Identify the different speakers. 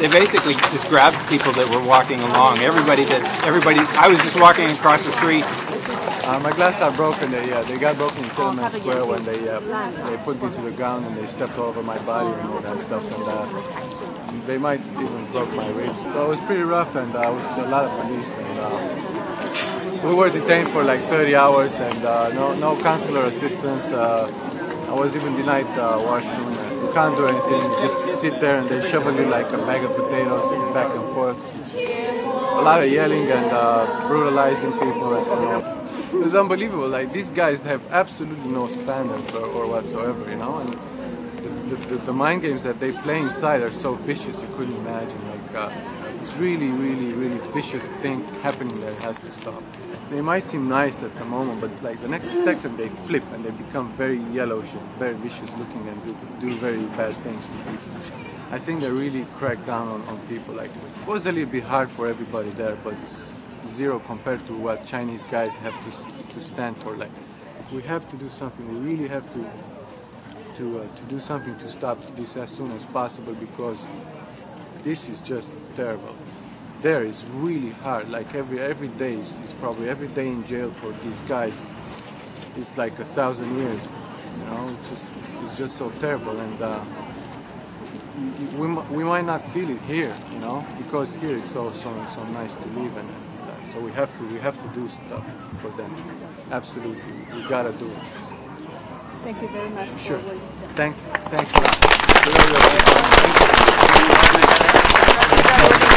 Speaker 1: They basically just grabbed people that were walking along. Everybody. I was just walking across the street.
Speaker 2: My glasses are broken. They got broken in Tiananmen Square when they put me to the ground and they stepped over my body and all that stuff. And they might even broke my ribs. So it was pretty rough, and with a lot of police. And we were detained for like 30 hours, and no consular assistance. I was even denied washroom. You can't do anything. You just sit there and they shovel you like a bag of potatoes back and forth. A lot of yelling and brutalizing people. It was unbelievable. Like, these guys have absolutely no standards or whatsoever, you know. And the mind games that they play inside are so vicious you couldn't imagine. Like, it's really, really, really vicious thing happening that has to stop. They might seem nice at the moment, but like the next second they flip and they become very yellowish and very vicious looking and do very bad things to people. I think they really crack down on people. Like, it was a little bit hard for everybody there, but it's zero compared to what Chinese guys have to stand for. Like, we have to do something. We really have to do something to stop this as soon as possible, because this is just terrible. There is really hard. Like, every day is probably every day in jail for these guys. It's like 1,000 years. You know, it's just so terrible. And we might not feel it here, you know, because here it's so nice to live, and so we have to do stuff for them. Absolutely, we gotta do it.
Speaker 3: Thank you very much.
Speaker 2: Sure.
Speaker 3: For what you've done.
Speaker 2: Thanks a lot.